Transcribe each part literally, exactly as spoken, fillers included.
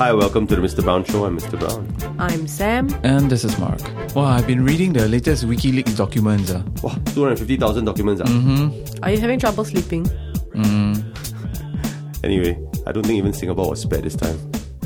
Hi, welcome to the Mister Brown Show. I'm Mister Brown. I'm Sam. And this is Mark. Wow, I've been reading the latest WikiLeaks documents. Uh. Wow, two hundred fifty thousand documents. Uh. Mm-hmm. Are you having trouble sleeping? Mm. Anyway, I don't think even Singapore was spared this time.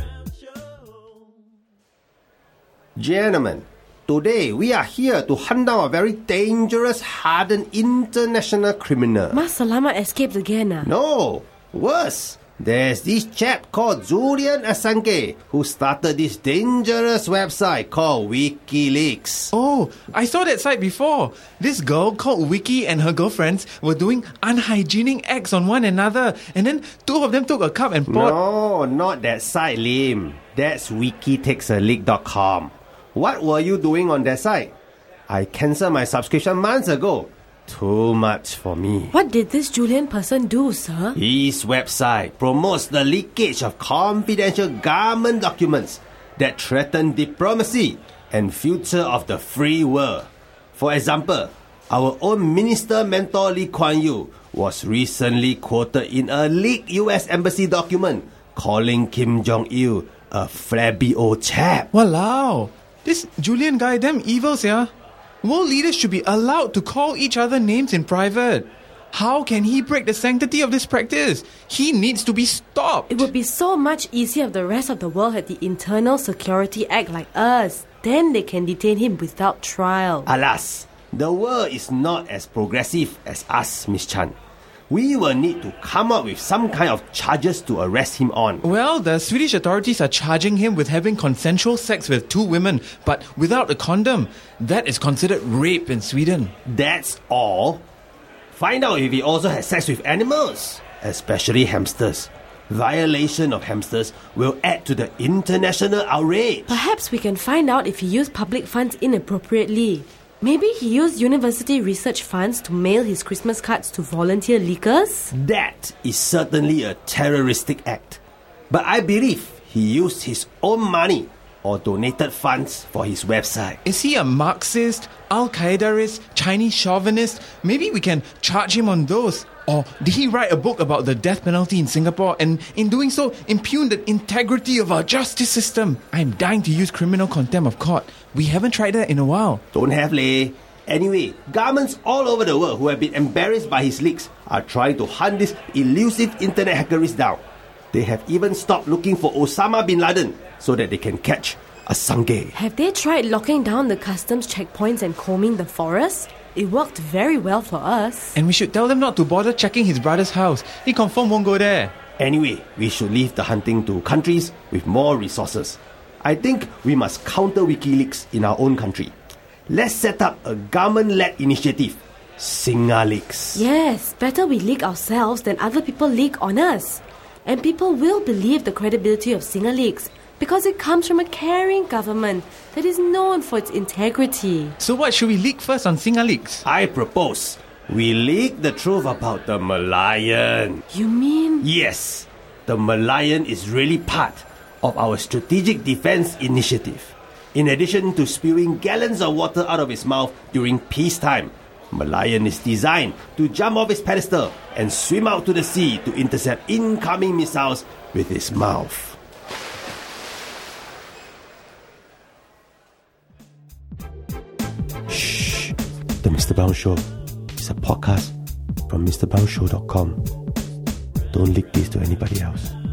Gentlemen, today we are here to hunt down a very dangerous, hardened international criminal. Mas Salama escaped again. Ah. No, worse. There's this chap called Julian Assange who started this dangerous website called WikiLeaks. Oh, I saw that site before. This girl called Wiki and her girlfriends were doing unhygienic acts on one another, and then two of them took a cup and poured... No, not that site, Lim. That's wiki takes a leak dot com. What were you doing on that site? I cancelled my subscription months ago. Too much for me. What did this Julian person do, sir? His website promotes the leakage of confidential government documents that threaten diplomacy and future of the free world. For example, our own Minister Mentor Lee Kuan Yew was recently quoted in a leaked U S Embassy document calling Kim Jong-il a flabby old chap. Walao! This Julian guy damn evil, yeah. World leaders should be allowed to call each other names in private. How can he break the sanctity of this practice? He needs to be stopped. It would be so much easier if the rest of the world had the Internal Security Act like us. Then they can detain him without trial. Alas, the world is not as progressive as us, Miss Chan. We will need to come up with some kind of charges to arrest him on. Well, the Swedish authorities are charging him with having consensual sex with two women, but without a condom. That is considered rape in Sweden. That's all? Find out if he also has sex with animals, especially hamsters. Violation of hamsters will add to the international outrage. Perhaps we can find out if he used public funds inappropriately. Maybe he used university research funds to mail his Christmas cards to volunteer leakers? That is certainly a terroristic act. But I believe he used his own money or donated funds for his website. Is he a Marxist, Al-Qaedaist, Chinese chauvinist? Maybe we can charge him on those. Or did he write a book about the death penalty in Singapore and in doing so impugn the integrity of our justice system? I'm dying to use criminal contempt of court. We haven't tried that in a while. Don't have, leh. Anyway, governments all over the world who have been embarrassed by his leaks are trying to hunt this elusive internet hackerist down. They have even stopped looking for Osama bin Laden so that they can catch Assange. Have they tried locking down the customs checkpoints and combing the forest? It worked very well for us. And we should tell them not to bother checking his brother's house. He confirm won't go there. Anyway, we should leave the hunting to countries with more resources. I think we must counter WikiLeaks in our own country. Let's set up a government-led initiative, SingaLeaks. Yes, better we leak ourselves than other people leak on us. And people will believe the credibility of SingaLeaks because it comes from a caring government that is known for its integrity. So what should we leak first on SingaLeaks? I propose we leak the truth about the Merlion. You mean? Yes, the Merlion is really part of our Strategic Defense Initiative. In addition to spewing gallons of water out of its mouth during peacetime, Merlion is designed to jump off its pedestal and swim out to the sea to intercept incoming missiles with its mouth. Shh! The Mister Brown Show is a podcast from Mr Brown Show dot com. Don't leak this to anybody else.